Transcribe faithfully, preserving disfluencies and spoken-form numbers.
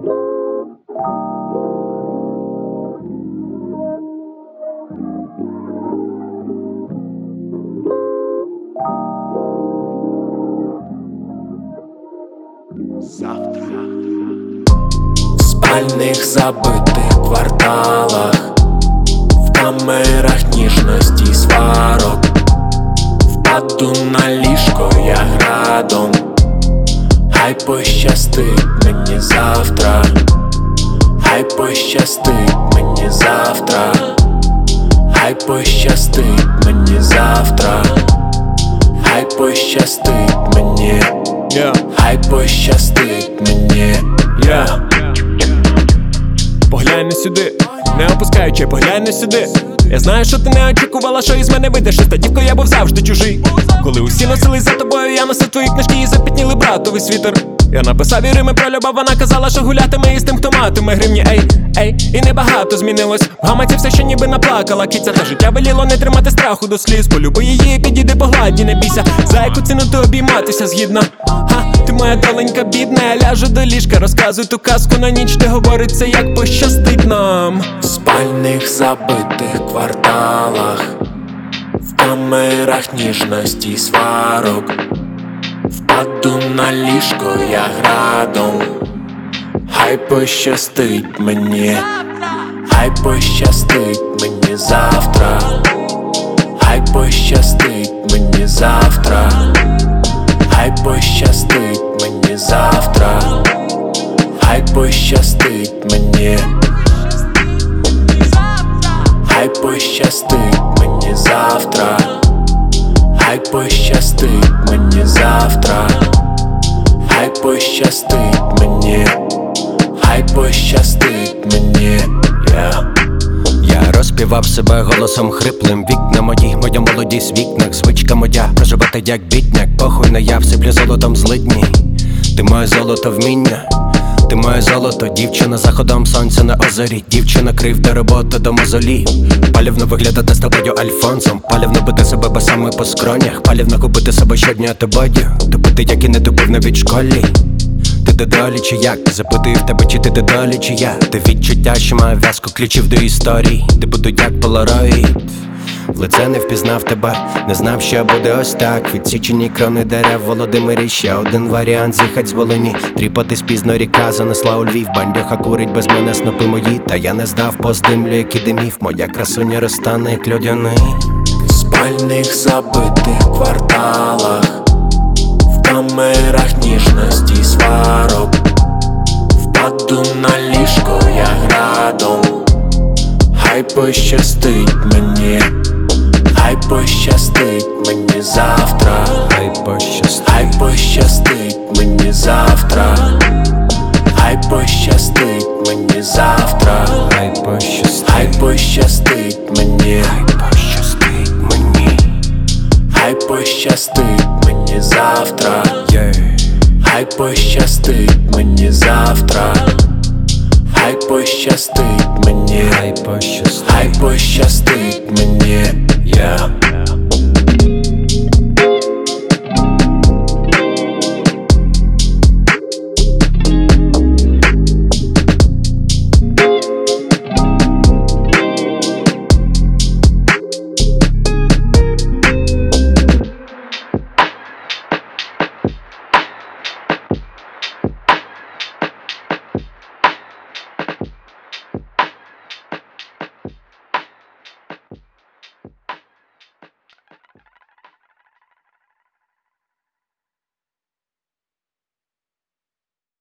В спальних забитих кварталах, в камерах ніжності й сварок, впаду на ліжко я градом. Хай пощастить мені завтра, хай пощастить мені завтра, хай пощастить мені завтра, хай пощастить мені, yeah. Хай пощастить мені, yeah. Поглянь сюди, не опускаючи, поглянь сюди. Я знаю, що ти не очікувала, що із мене вийде щось. Та дівко, я був завжди чужий. Коли усі носились за тобою, я носив твої книжки і запітніли братовий світер. Я написав їй рими про любов, вона казала, що гулятиме із тим, хто матиме гривні. Ей, ей, і небагато змінилось. В гамаці все ще ніби наплакала киця. Та життя веліло не тримати страху до сліз. Полюби її, підійди по гладі, не бійся. За яку ціну ти обійматися згідна? Ха, ти моя доленька бідна, я ляжу до ліжка, розказуй ту казку на ніч, де говориться, як пощастить нам. В спальних забитих кварталах, в камерах ніжності й сварок, впаду на ліжко я градом. Хай пощастить мені, хай пощастить мені завтра, хай пощастить мені завтра, хай пощастить мені завтра, хай пощастить мені, хай пощастить мені завтра, хай пощастить мені завтра, хай пощастить мені, хай пощастить мені, yeah. Я розпівав себе голосом хриплим. Вікна мої, моя молодість в вікнах. Звичка моя, проживати як бідняк. Похуй на я, всиплю золотом злидні. Ти моє золото вміння, ти моє золото, дівчина заходом сонця на озері. Дівчина кривда робота до мозолів. Палівно виглядати з тобою альфонсом. Палівно бити себе басами по скронях. Палівно купити себе щодня тобою. Тупити, як і не тупив навіть в школі. Ти дедолі чи як? Запитую в тебе, чи ти дедолі чи я? Ти відчуття, що має в'язку ключів до історії. Ти буду як полароїд. В лице не впізнав тебе, не знав, що буде ось так. Відсічені крони дерев в Володимирі. Ще один варіант з'їхать з Волині. Тріпати спізно ріка занесла у Львів. Бандюха курить без мене снопи мої. Та я не здав, поздимлю, як і димів. Моя красуня розтане, як льодяний. В спальних забитих кварталах, в камерах ніжності й сварок, впаду на ліжко я градом. Хай пощастить мені, хай пощастить мені завтра, Хай пощастить, хай пощастить мені завтра,